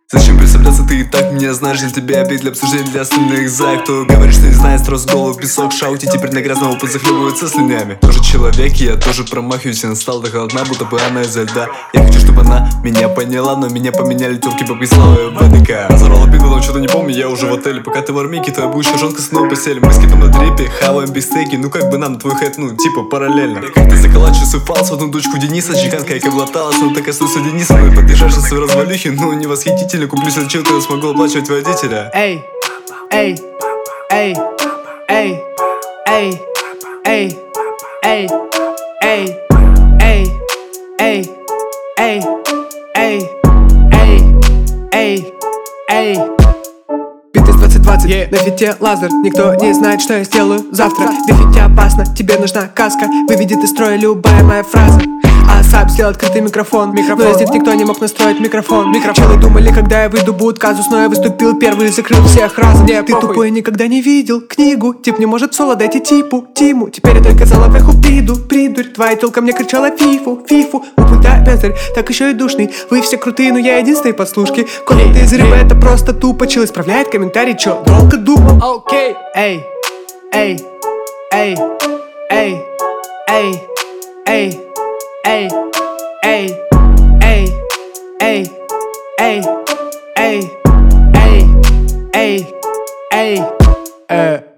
Зачем представляться, ты и так меня знаешь. Для тебя обид, для обсуждения, для остальных за. Кто говорит, что не знает, строс голову в песок. Шаути теперь на грязного путь захлебывается слюнями. Тоже человек, и я тоже промахиваюсь. Она стала до холодна, будто бы она изо льда. Я хочу, чтобы она меня поняла, но меня поменяли тёлки по приславе ВДК. Разорвала пиду, но что-то не помню, я уже в отеле. Пока ты в армейке, твоя будущая жёнка снова постели. Мы с китом на трипе, хаваем бифстейки. Ну как бы нам твой хэт, ну типа параллельно. Как ты заколачиваю свой фалс в одну дочку Дениса. Чеканка, как облаталась, но так остался Денисом. И подъезжаешь на свои развалюхи, ну не восхитительно. Куплю себе чего-то, я смогу оплачивать водителя. Эй, эй, эй, эй, эй, эй, эй, эй, эй, эй, эй, эй, эй, эй. Битвис 2020, на фите лазер. Никто не знает, что я сделаю завтра. В фите опасно, тебе нужна каска. Выведет из строя любая моя фраза. А сап сделал открытый микрофон. Но из них никто не мог настроить микрофон. Челы думали, когда я выйду, будет казус. Но я выступил первый и закрыл всех разом. Ты тупой никогда не видел книгу. Тип не может соло, дайте типу, Тиму. Теперь я только за лавеху придурь. Твоя тёлка мне кричала фифу. Упыта бездарь, так еще и душный. Вы все крутые, но я единственный подслушки. Коли ты из рыбы, это просто тупо. Чел исправляет комментарий, чё долго думал. Окей, эй, эй, эй, эй, эй, эй, эй, эй.